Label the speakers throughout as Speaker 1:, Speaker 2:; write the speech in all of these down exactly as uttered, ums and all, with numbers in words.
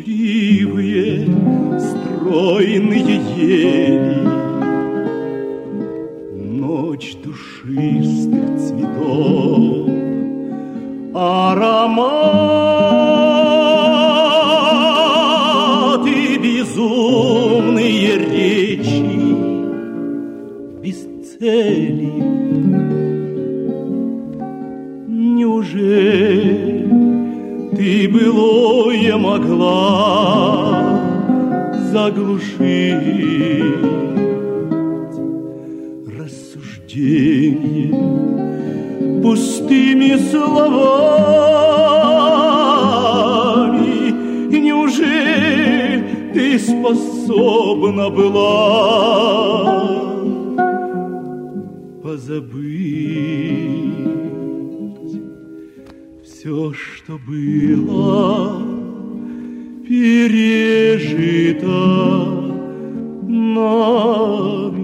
Speaker 1: молчаливые, стройные ели. Ночь душистых цветов, ароматы, безумные речи, без цели. Неужели ты былое могла заглушить рассуждение пустыми словами? Неужели ты способна была позабыть все, что было пережито нами?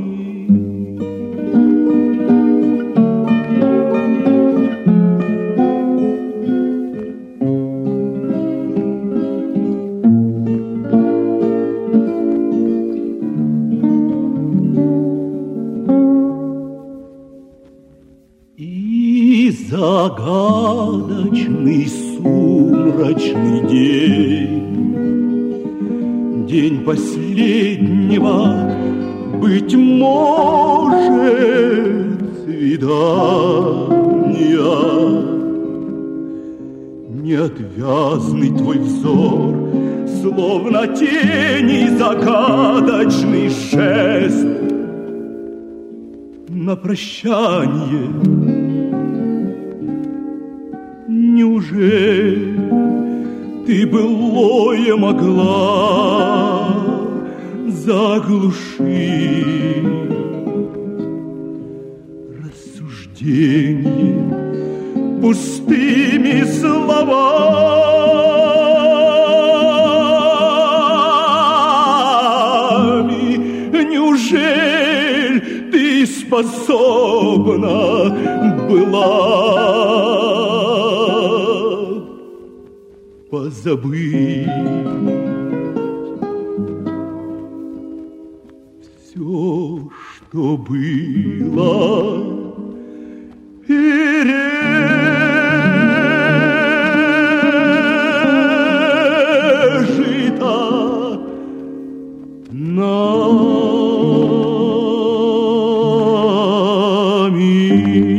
Speaker 1: Загадочный сумрачный день, день последнего, быть может, свидания. Неотвязный твой взор, словно тени, загадочный жест на прощание. Неужели ты былое могла заглушить рассуждение пустыми словами? Неужели ты способна была позабыть все, что было пережито нами?